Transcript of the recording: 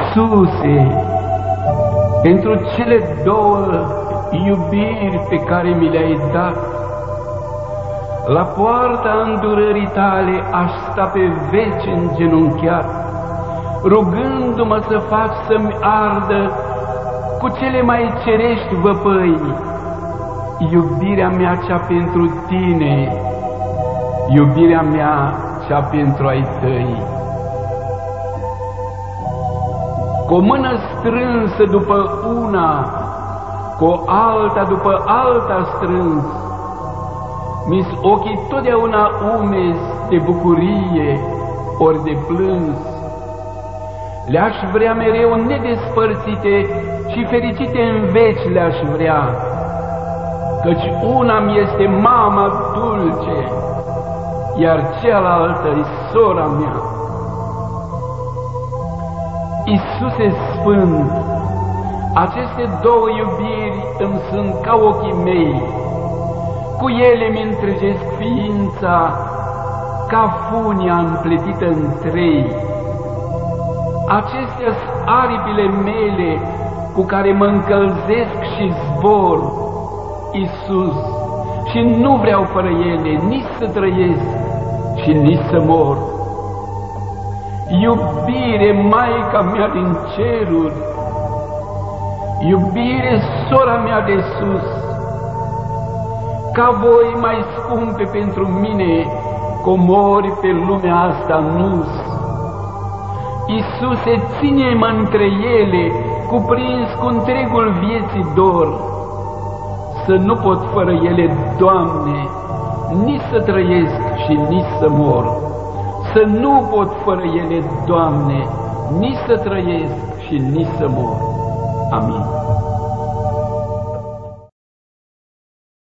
Iisuse, pentru cele două iubiri pe care mi le-ai dat, la poarta îndurării tale aș sta pe veci îngenunchiat, rugându-mă să faci să-mi ardă cu cele mai cerești văpăi iubirea mea cea pentru tine, iubirea mea cea pentru ai tăi. Cu o mână strânsă după una, cu o alta după alta strâns, mi-s ochii totdeauna umezi de bucurie ori de plâns. Le-aș vrea mereu nedespărțite și fericite în veci le-aș vrea, căci una-mi este mama dulce, iar cealaltă-i sora mea. Iisuse Sfânt, aceste două iubiri îmi sunt ca ochii mei, cu ele mi-întregesc ființa, ca funia împletită în trei. Acestea-s aripile mele cu care mă încălzesc și zbor, Iisus, și nu vreau fără ele nici să trăiesc și nici să mor. Iubire, Maica mea din ceruri, iubire, sora mea de sus, ca voi mai scumpe pentru mine, comori pe lumea asta nu-s. Iisuse, ține-mă între ele, cuprins cu întregul vieții dor, să nu pot fără ele, Doamne, nici să trăiesc și nici să mor. Să nu pot fără ele, Doamne, nici să trăiesc și nici să mor. Amin.